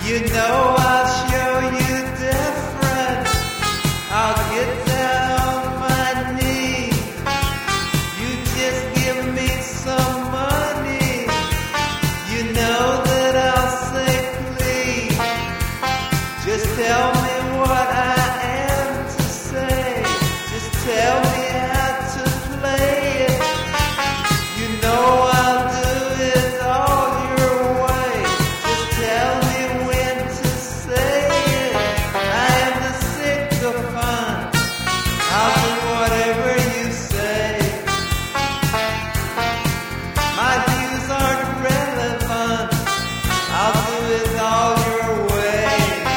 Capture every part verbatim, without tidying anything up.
You know I'll show you different. I'll get down on my knees. You just give me some money. You know that I'll say please. Just tell me what I am to say. Just tell me how to play it. You know I'll do it all your way. Just tell me when to say it. I am the sycophant. I'll do whatever you say. My views aren't relevant. I'll do it all your way.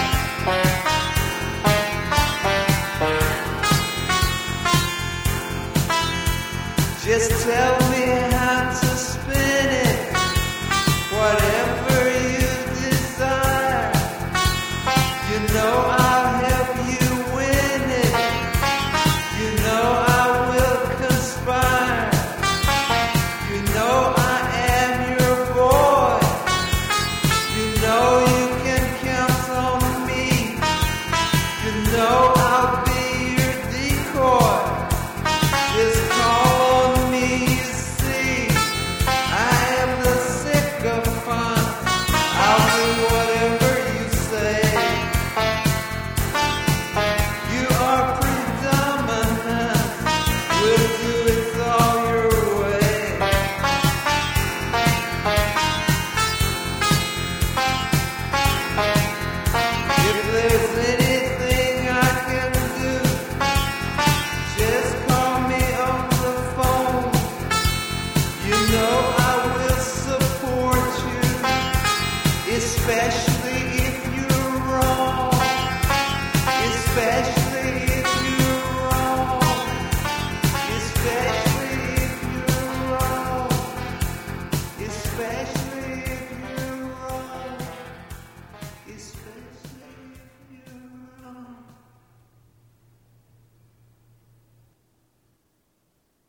Just tell me how to spin it, whatever you desire. You know I'll help you win it. You know I will conspire. You know I am your boy. You know you can count on me. You know